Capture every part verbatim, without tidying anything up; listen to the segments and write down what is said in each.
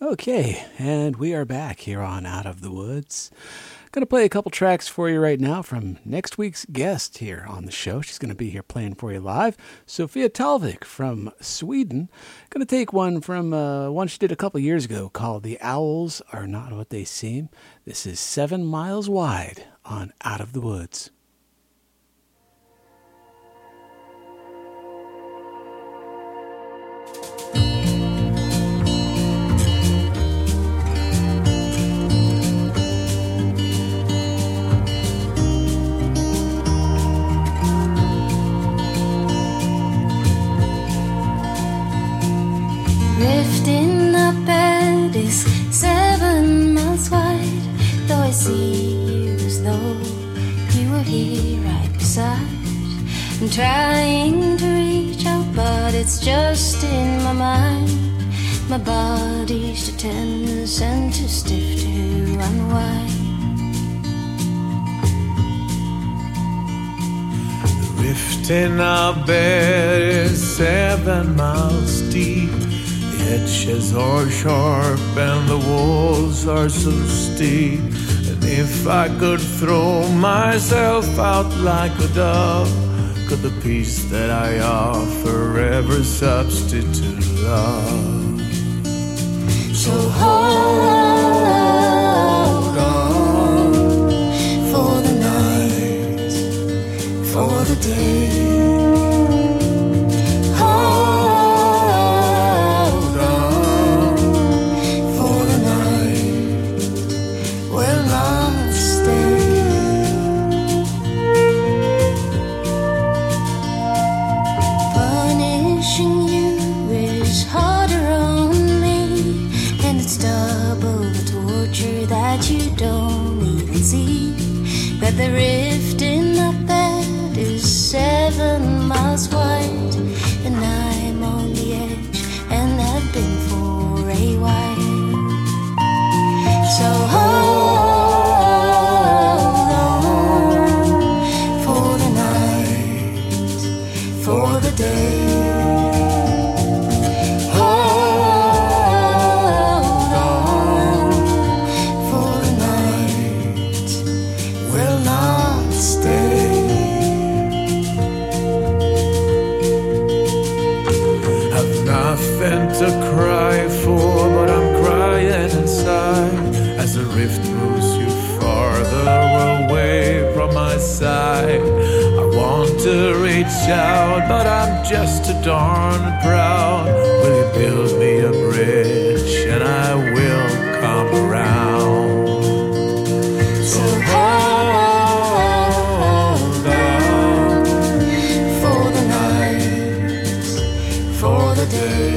Okay, and we are back here on Out of the Woods. Going to play a couple tracks for you right now from next week's guest here on the show. She's going to be here playing for you live. Sofia Talvik from Sweden. Going to take one from uh, one she did a couple years ago called The Owls Are Not What They Seem. This is Seven Miles Wide on Out of the Woods. Rift in the bed is seven miles wide, though I see you as though you were here right beside. I'm trying to reach out, but it's just in my mind. My body's too tense and too stiff to unwind. The rift in our bed is seven miles deep. The edges are sharp and the walls are so steep. And if I could throw myself out like a dove, could the peace that I offer ever substitute love? So hold on for the night, for the day. That the rift in the bed is seven miles wide, and I'm on the edge and have been for a while. So hold on for the night, for the day. To cry for, but I'm crying inside as the rift moves you farther away from my side. I want to reach out, but I'm just too darn proud. Will you build me a bridge and I will come around? So hold on for the night, for the day.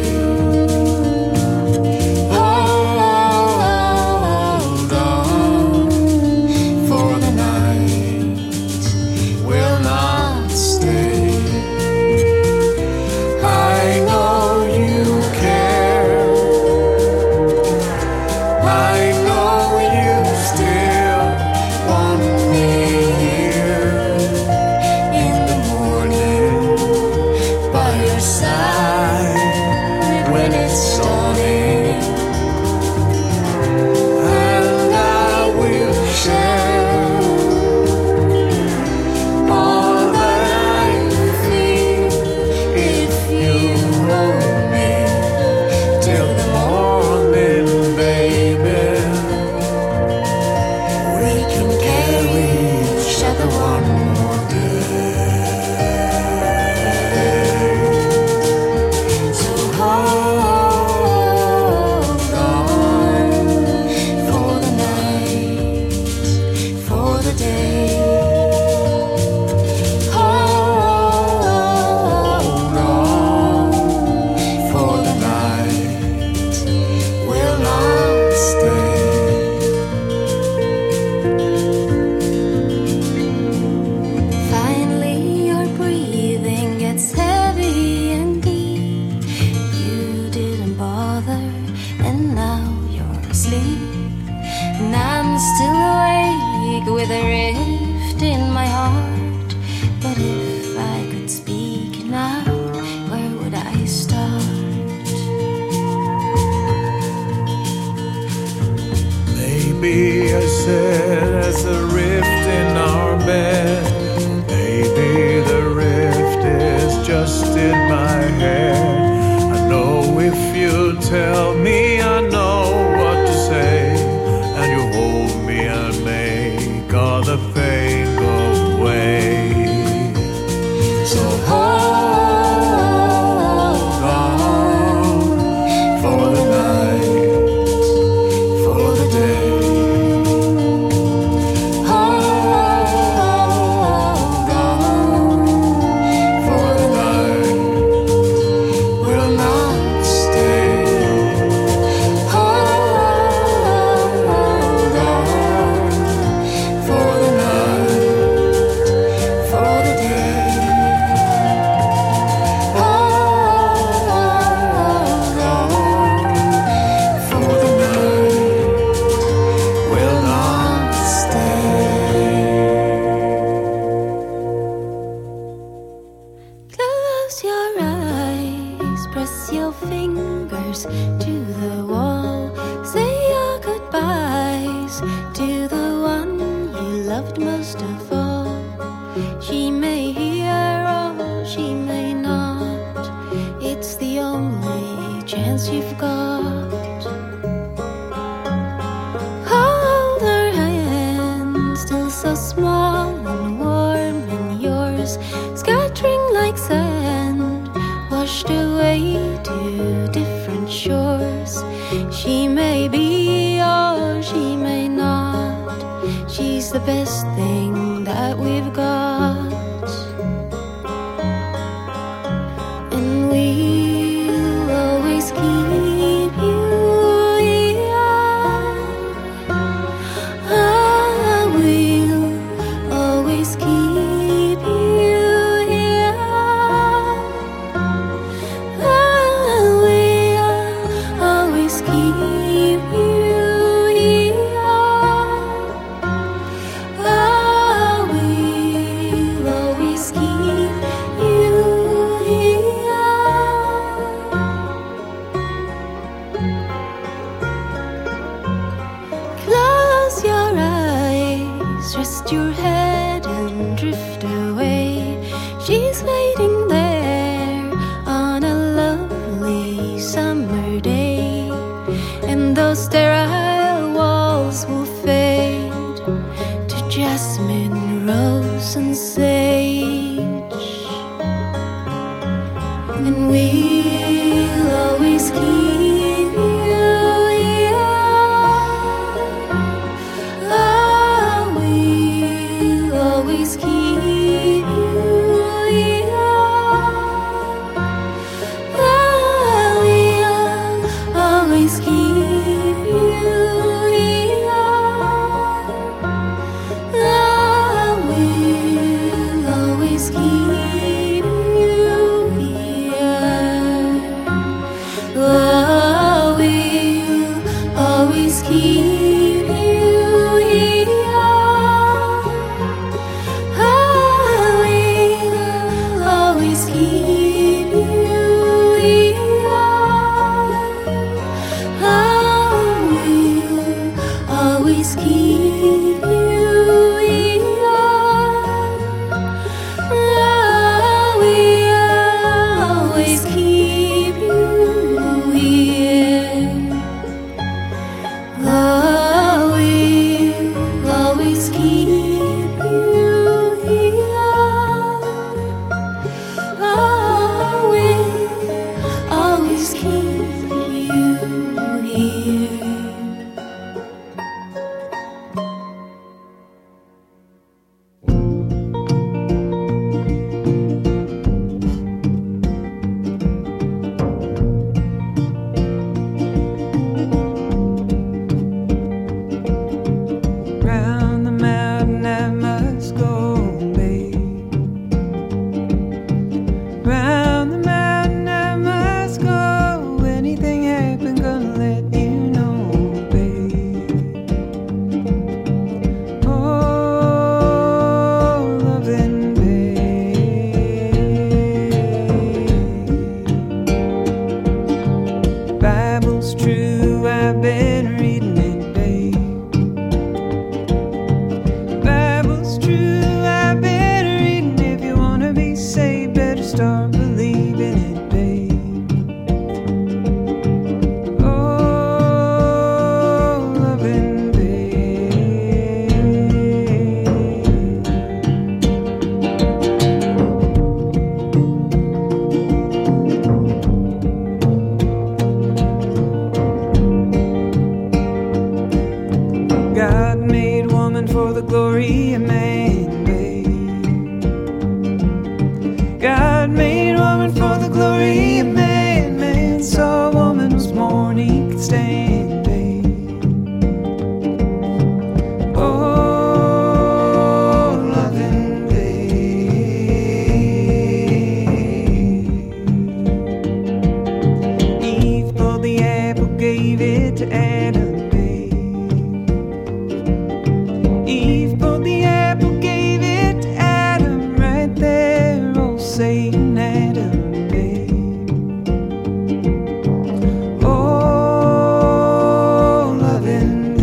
be, I said, as a rift in our bed. Maybe the rift is just in my head. I know if you tell me, I know what to say, and you hold me and make all the pain go away. So hold on for the night, for the day. Hold on for the night, will not stay. Hold on for the night, for the day. Hold on for the night, will not stay. Close your eyes, press your fingers to the wall. Say your goodbyes to the one you loved most of all. She may hear or she may not. It's the only chance you've got. Hold her hand, still so small and warm in yours, scattering like sand, washed away to different shores. She may be or she may not. She's the best thing that we've got. And we'll always keep you here. Ah, we'll always keep you here. Ah, we'll always keep you here. Ah, we'll always keep you here. Close your eyes, rest your head and drift away. She's waiting there on a lovely summer day, and those sterile walls will fade to jasmine, rose, and sage. And we'll always keep you here. Ah, we'll always keep you here. Ah, we'll always keep you here. Ah, we'll always keep you here. Ah, we'll always keep you here. Ah, we'll always keep you here. Ah, we'll always keep you here. Ah, we'll always keep you here. Ah, we'll always keep you here. Ah, we'll always keep you here. Round the mountain I must go, babe. Round the mountain I must go. Anything happen, gonna let you know, babe. Oh, loving babe. Bible's true, I've been reading it, babe. the glory of man, babe. God made woman for the glory of man. Man saw woman was more than he could stand, babe. Oh, loving babe. Eve pulled the apple, gave it to Adam. Satan Adam, babe. Oh, loving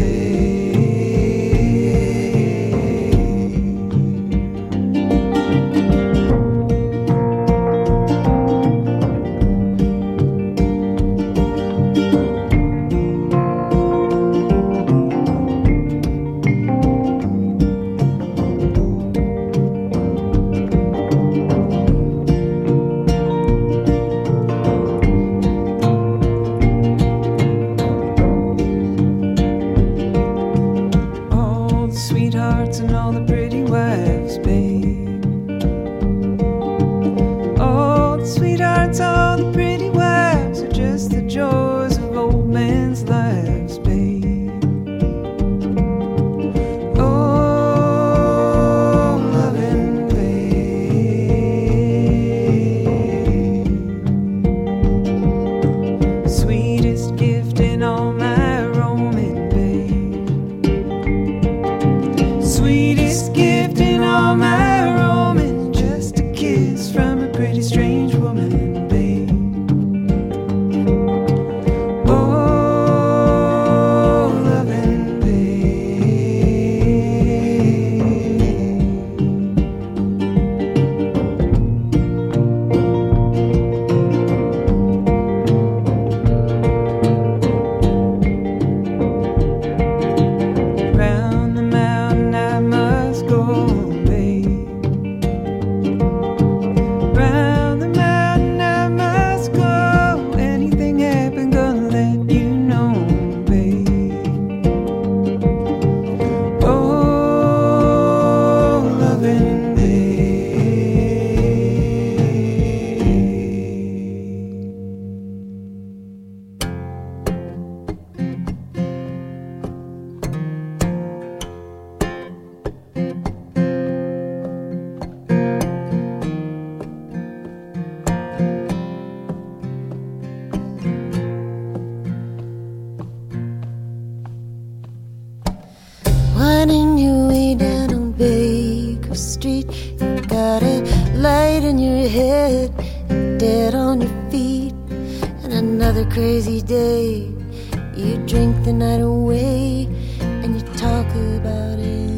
Winding your way down on Baker Street, you got a light in your head, dead on your feet, and another crazy day. You drink the night away, and you talk about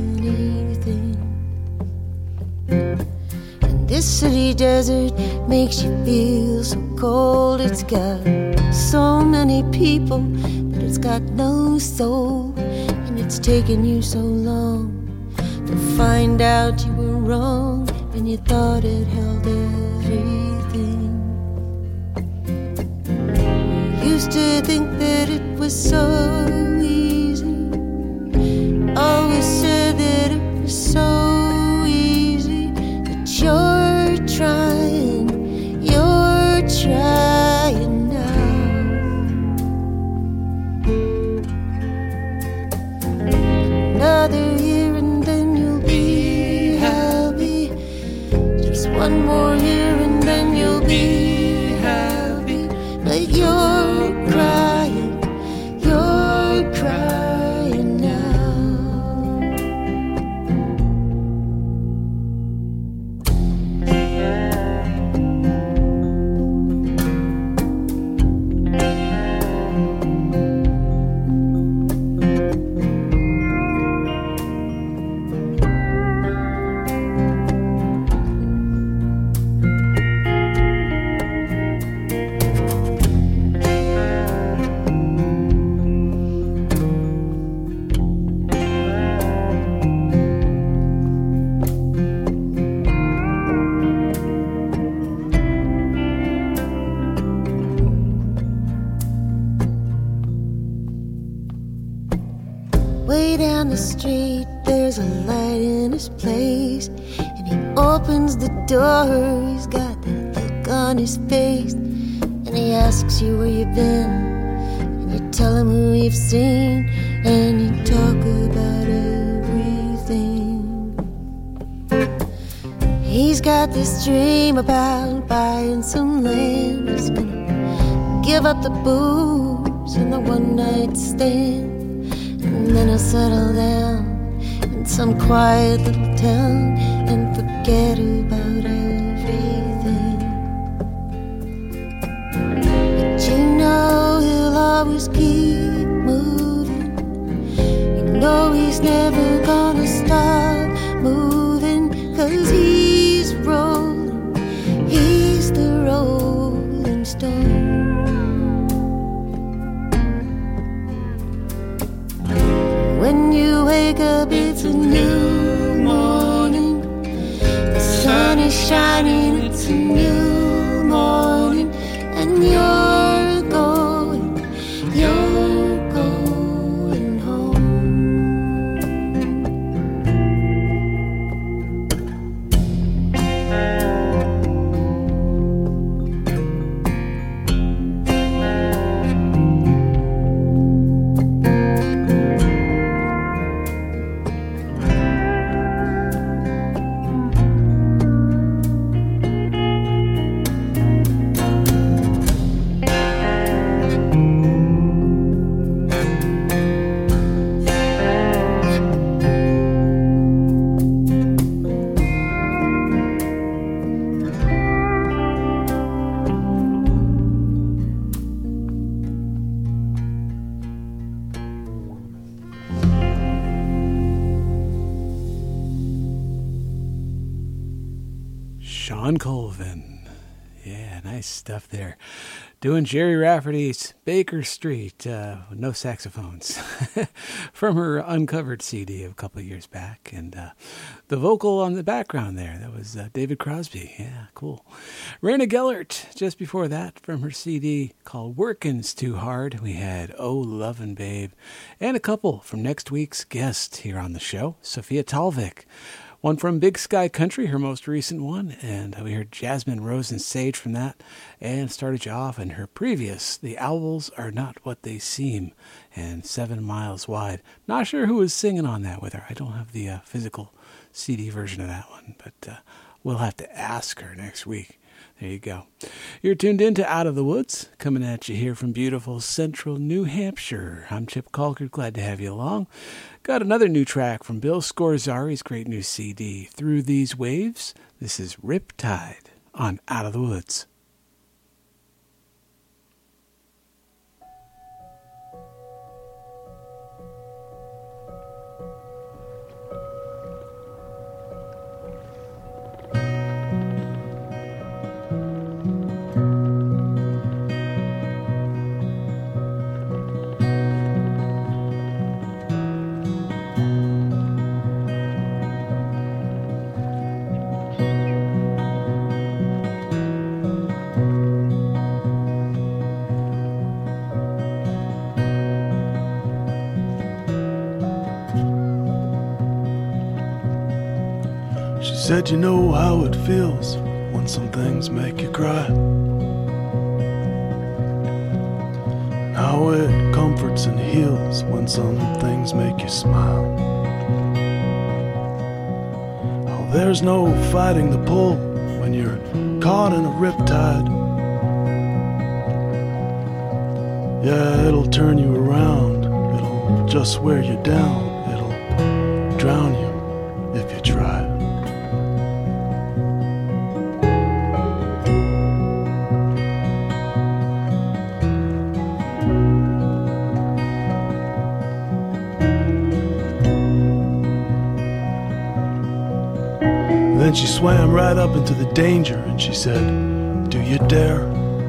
anything. And this city desert makes you feel so cold. It's got so many people, but it's got no soul. It's taken you so long to find out you were wrong, and you thought it held everything. You used to think that it was so easy, always said that it was so easy, but you're trying, you're trying now. Another year and then you'll be happy. Just one more year and then you'll be happy. But you're crying, you're crying now. Way down the street, there's a light in his place, and he opens the door. He's got that look on his face, and he asks you where you've been, and you tell him who you've seen, and you talk about everything. He's got this dream about buying some land. He's gonna give up the booze and the one-night stand, and then he'll settle down in some quiet little town and forget about everything. But you know he'll always keep moving. You know he's never gonna stop moving, 'cause he's rolling, he's the rolling stone. When you wake up, it's a new morning. The sun is shining, it's a new morning. And you're going, you're going home. Shawn Colvin. Yeah, nice stuff there. Doing Jerry Rafferty's Baker Street, uh, with no saxophones, from her uncovered C D of a couple of years back. And uh, the vocal on the background there, that was uh, David Crosby. Yeah, cool. Raina Gellert, just before that, from her C D called Workin's Too Hard, we had Oh Lovin' Babe, and a couple from next week's guest here on the show, Sophia Talvik. One from Big Sky Country, her most recent one, and we heard Jasmine Rose and Sage from that, and started you off in her previous, The Owls Are Not What They Seem, and Seven Miles Wide. Not sure who was singing on that with her. I don't have the uh, physical C D version of that one, but uh, we'll have to ask her next week. There you go. You're tuned in to Out of the Woods, coming at you here from beautiful central New Hampshire. I'm Chip Colker, glad to have you along. Got another new track from Bill Scorzari's great new C D, Through These Waves. This is Riptide on Out of the Woods. Said you know how it feels when some things make you cry, and how it comforts and heals when some things make you smile. Oh, there's no fighting the pull when you're caught in a riptide. Yeah, it'll turn you around, it'll just wear you down, it'll drown you if you try. Then she swam right up into the danger and she said, do you dare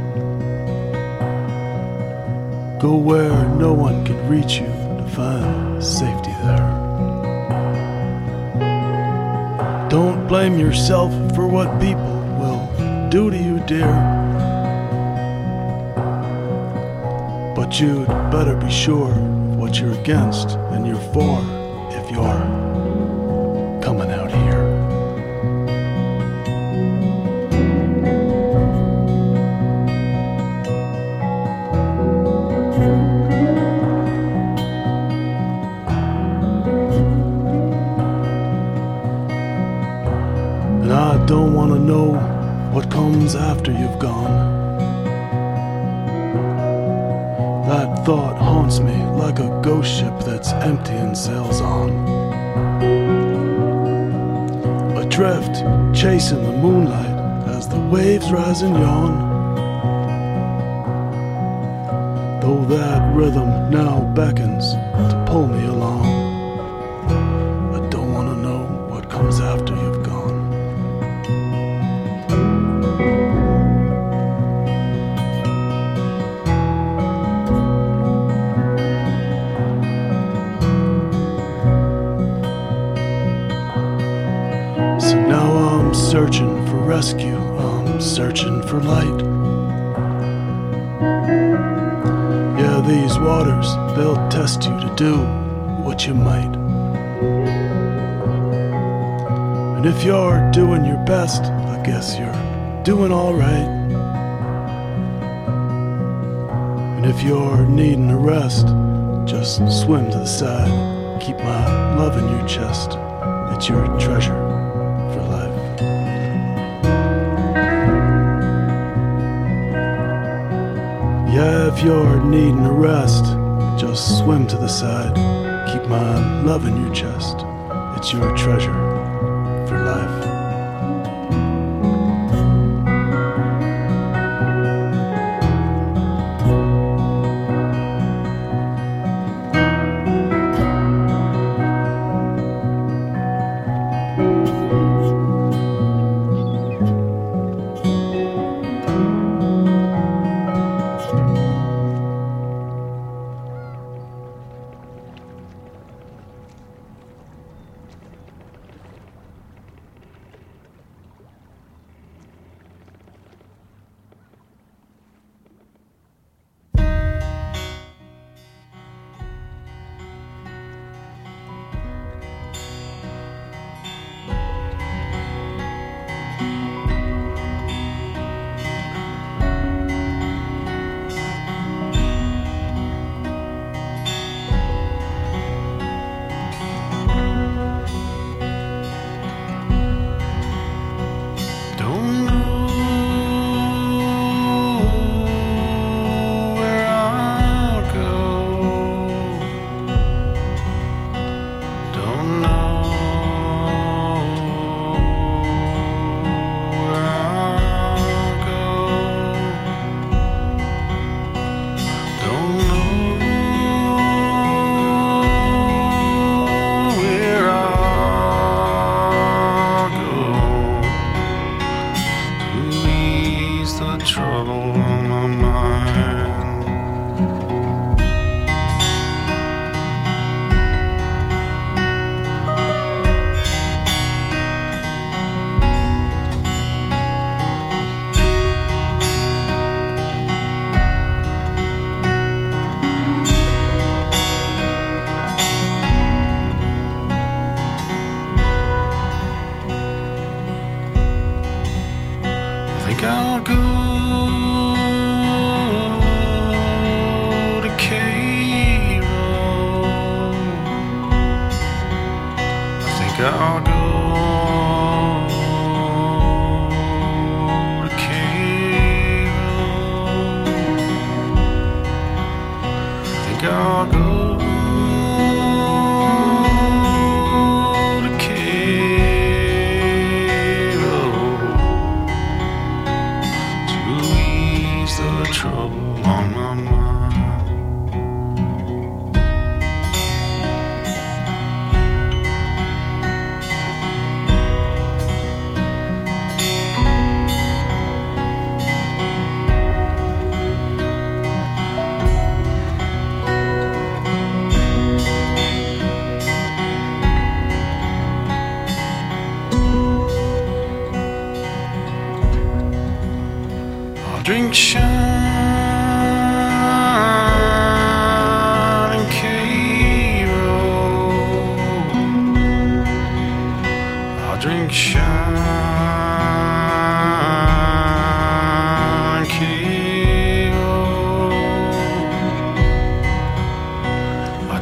go where no one can reach you to find safety there? Don't blame yourself for what people will do to you, dear, but you'd better be sure of what you're against and you're for if you're coming out here. And I don't want to know what comes after you've gone. That thought haunts me like a ghost ship that's empty and sails on. Adrift, chasing the moonlight as the waves rise and yawn. Though that rhythm now beckons to pull me along, I don't want to know what comes after you've gone. Searching for rescue, I'm searching for light. Yeah, these waters, they'll test you to do what you might. And if you're doing your best, I guess you're doing alright. And if you're needing a rest, just swim to the side. Keep my love in your chest, it's your treasure for life. Yeah, if you're needing a rest, just swim to the side. Keep my love in your chest. It's your treasure for life.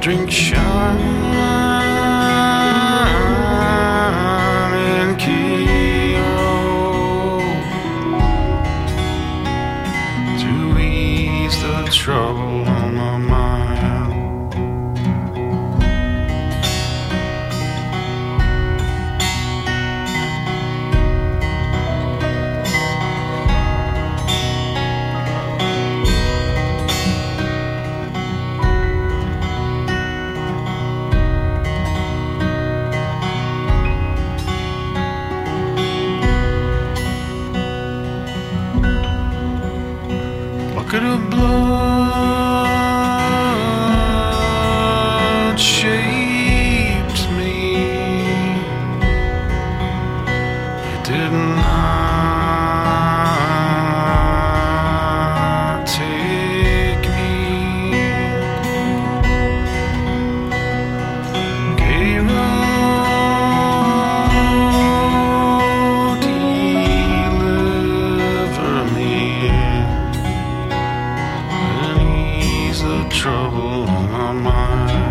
drink shining Kilo to ease the trouble on my mind. Bucket of blood shaped me. It did not take me. Gave out, deliver me. The trouble on my mind.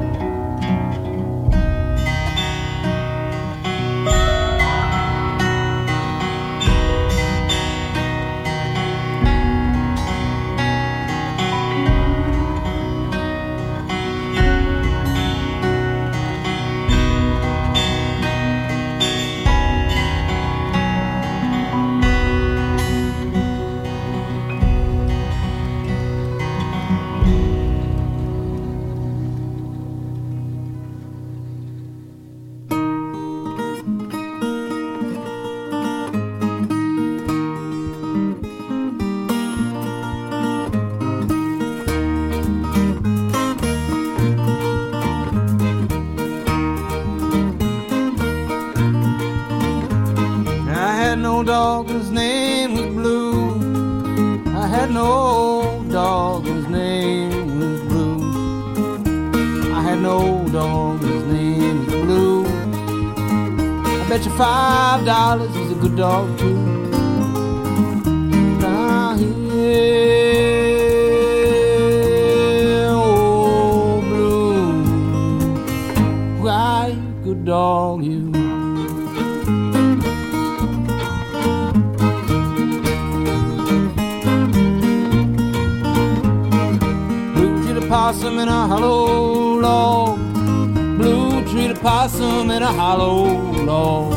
Dog whose name was Blue. I had no dog whose name was Blue. I had no dog whose name was Blue. I bet you five dollars he's a good dog too. Now here, oh Blue, why good dog you? Possum in a hollow log. Blue treated possum in a hollow log.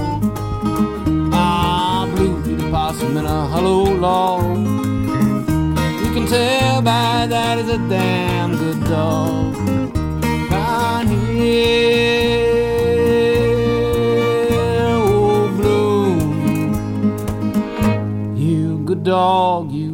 Ah, Blue treated possum in a hollow log. You can tell by that he's a damn good dog. Down here, oh Blue, you good dog, you.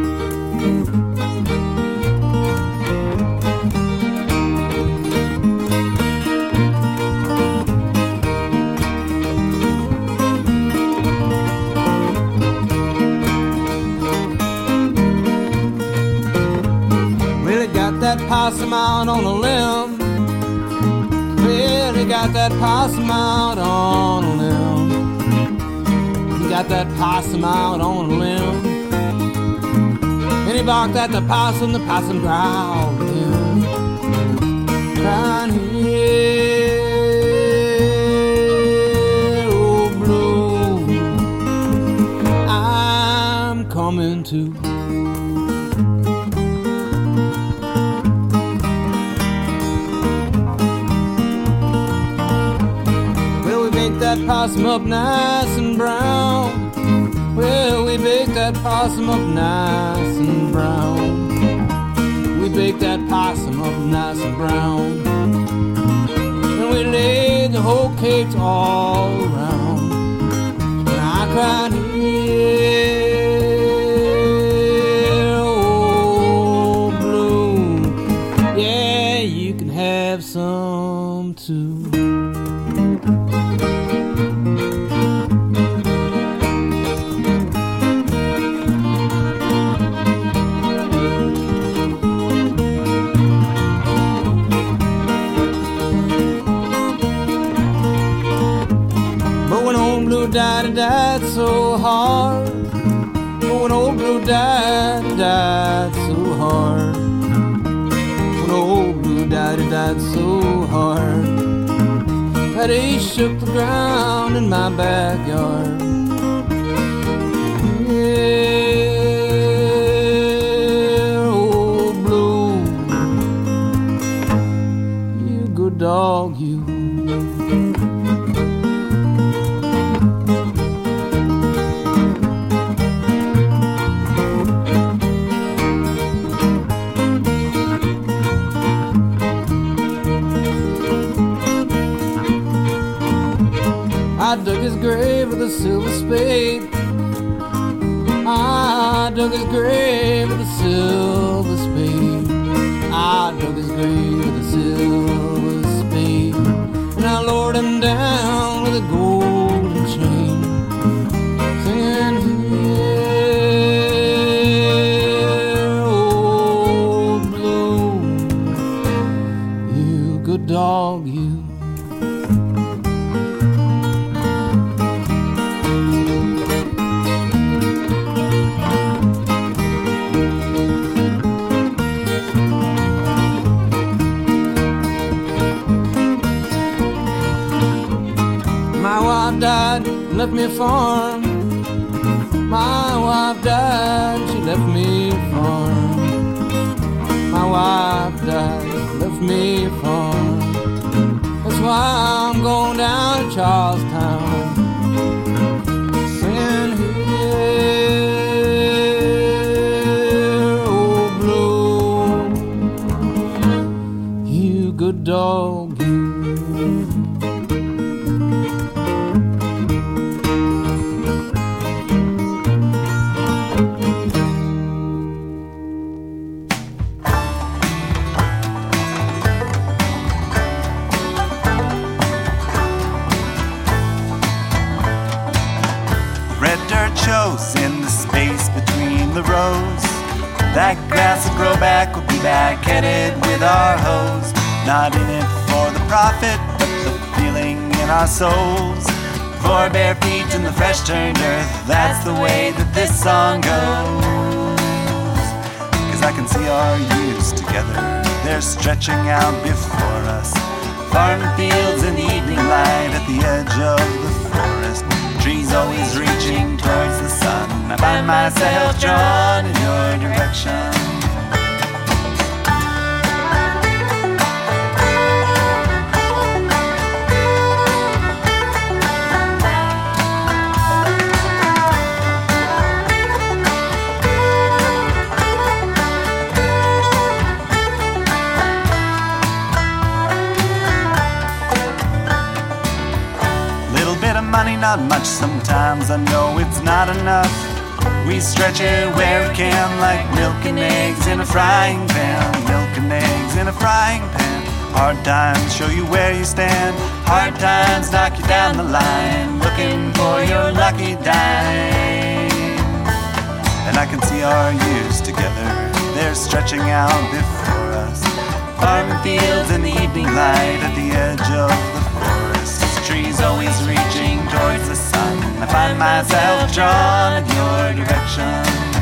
That possum out on a limb. Really got that possum out on a limb. Got that possum out on a limb. And he barked at the possum, the possum growled at him. Down here, oh Blue, I'm coming to. That possum up nice and brown. Well, we baked that possum up nice and brown. We baked that possum up nice and brown. And we laid the whole cakes all around. And I cried here, oh Blue, yeah, you can have some too. Died, died so hard. Oh, when old Blue died, died so hard. When old Blue died, he died so hard that he shook the ground in my backyard. Yeah, old Blue, you good dog, you. I dug his grave with a silver spade. I dug his grave with a silver spade. I dug his grave with a silver spade. And I lowered him down with a golden chain, saying, here, old Blue, you good dog, you. Died, left me a farm. My wife died, she left me a farm. My wife died, left me a farm. That's why I'm going down to Charlestown, singing, here, old Blue, you good dog, you. In the space between the rows, that grass will grow back, we'll be back headed with our hoes. Not in it for the profit, but the feeling in our souls. Four bare feet in the fresh turned earth, that's the way that this song goes. Cause I can see our years together, they're stretching out before us. Farm fields in the evening light at the edge of the forest. Trees always reaching towards the sun. I find myself drawn in your direction. Money, not much, sometimes I know it's not enough. We stretch it where we can, like milk and eggs in a frying pan. Milk and eggs in a frying pan. Hard times show you where you stand. Hard times knock you down the line, looking for your lucky dime. And I can see our years together, they're stretching out before us. Farm fields in the evening light at the edge of the forest. Trees always reaching towards the sun. I find myself drawn in your direction.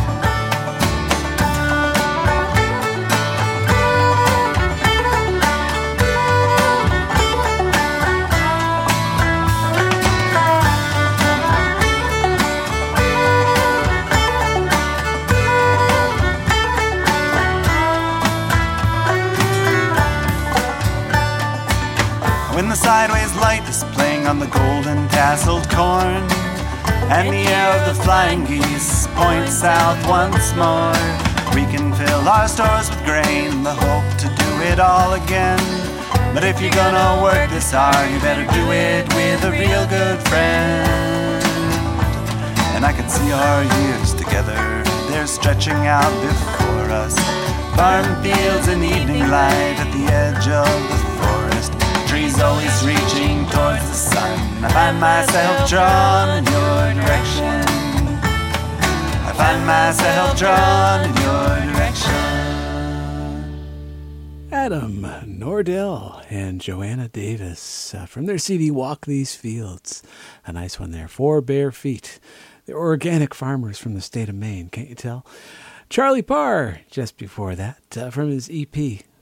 When the sideways light is playing on the golden tasseled corn, and the air of the flying geese points south once more, we can fill our stores with grain, the hope to do it all again. But if you're gonna work this hard, you better do it with a real good friend. And I can see our years together, they're stretching out before us. Farm fields in the evening light at the edge of the forest. Trees always reaching towards the sun. I find myself drawn in your direction. I find myself drawn in your direction. Adam Nordell and Joanna Davis uh, from their C D Walk These Fields. A nice one there. Four Bare Feet. They're organic farmers from the state of Maine, can't you tell? Charlie Parr, just before that, uh, from his E P,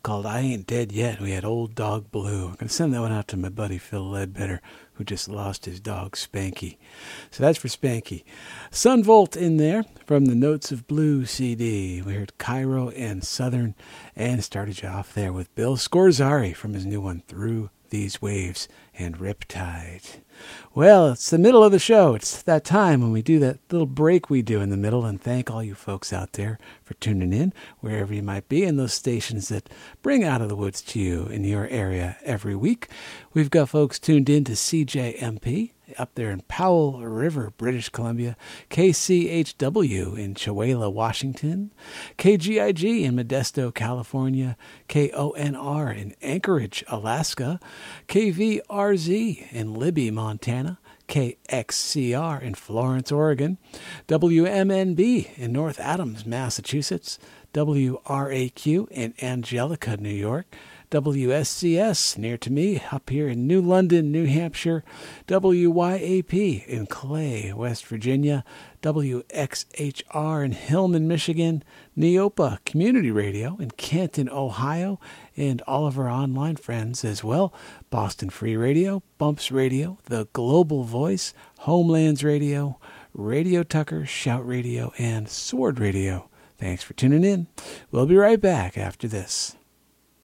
called I Ain't Dead Yet. We had Old Dog Blue. I'm going to send that one out to my buddy Phil Ledbetter, who just lost his dog Spanky. So that's for Spanky. Sunvolt in there from the Notes of Blue C D. We heard Cairo and Southern, and started you off there with Bill Scorzari from his new one, Through These Waves, and Riptide. Well, it's the middle of the show. It's that time when we do that little break we do in the middle, and thank all you folks out there for tuning in, wherever you might be, in those stations that bring Out of the Woods to you in your area every week. We've got folks tuned in to C J M P up there in Powell River, British Columbia, K C H W in Chewelah, Washington, K G I G in Modesto, California, K O N R in Anchorage, Alaska, K V R Z in Libby, Montana, K X C R in Florence, Oregon, W M N B in North Adams, Massachusetts, W R A Q in Angelica, New York, W S C S near to me up here in New London, New Hampshire, W Y A P in Clay, West Virginia, W X H R in Hillman, Michigan, Neopa Community Radio in Canton, Ohio, and all of our online friends as well, Boston Free Radio, Bumps Radio, The Global Voice, Homelands Radio, Radio Tucker, Shout Radio, and Sword Radio. Thanks for tuning in. We'll be right back after this.